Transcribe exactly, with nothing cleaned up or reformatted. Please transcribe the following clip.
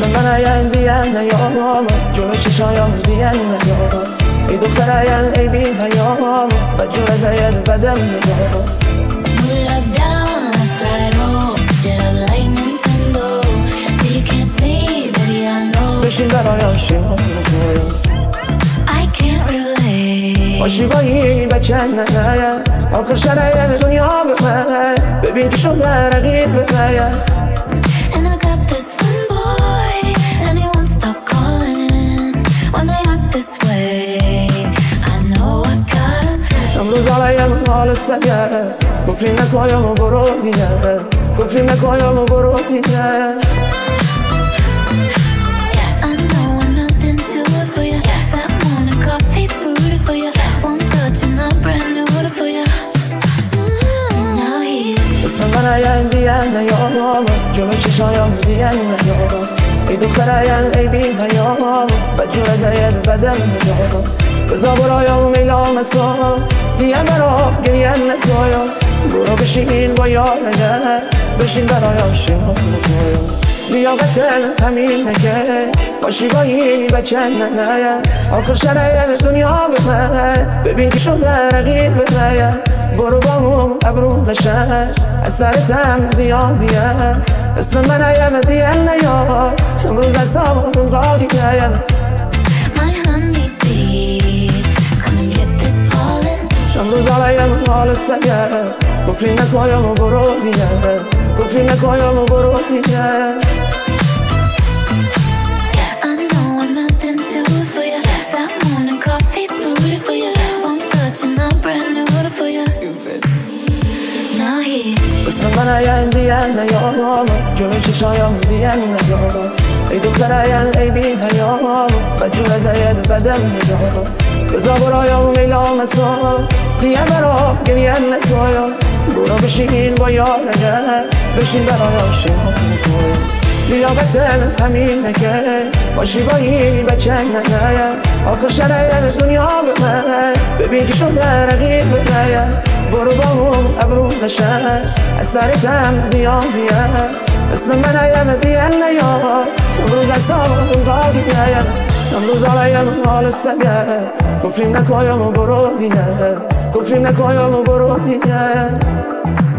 اسم من ایم بیان نیام جلو چشایم دیان نیام ای دختر ایم ای بی پیام و جور از اید بدم نیام Pull it up down, left, right, oh Switch it up like Nintendo I see you can't sleep, baby I know بشین برایم شیمات میکنم I can't relate باشی با این بچه ننایم آخر شرایط دنیا به من ببین که شده رقیب به من And I got this one boy And he won't stop calling When they act this way I know I got him امروز علایم حال سگه گفتیم نکایم و برو دیگه گفتیم نکایم و برو دیگه I know I'm nothing to it for you That morning coffee brewed for you One touch and I'm brand new for you And now he's اسم من ایم بیان نیام جلو چشایم دیان نیام ای دختر ایم ای بی پیام و جور از اید بدم نیام بزا برایم میلام اساس دیگه برا گریه نکایم برو بشین با یار نگه بشین برایم شیمات میکنم لیاقتن تمیل نگه باشی با این بچه ننه آخر شرایط دنیا به من ببین که شده رقیب به من برو با اون ابرو قشنگ از سرتم زیادیه اسم من ایم دیل نیار امروز از سامون زادی نیم my honeybee Come and get this pollen امروز علایم حال سگه گفتیم نکایم و برو دیگه گفتیم نکایم و برو دیگه I know I'm nothing to it for you That morning coffee brewed for you One touch and I'm brand new for you Now he اسم من ایم دیان نیام جلو چشایم دیان نیام ای دختر ایم ای بی پیام و جور از اید بدم نیام بزا برایم میلام اساس دیگه برا گریه نکایم برو بشین با یار نگه بشین برایم شیمات میکنم لیاقتن تمیل نگه باشی با این بچه ننه آخر شرایط دنیا به من ببین که شده رقیب به من برو با اون ابرو قشنگ از سرتم زیادیه اسم من ایم دیل نیار امروز از سامون زادی نیم امروز علایم حال سگه گفتیم نکایم و برو دیگه گفتیم نکایم و برو دیگه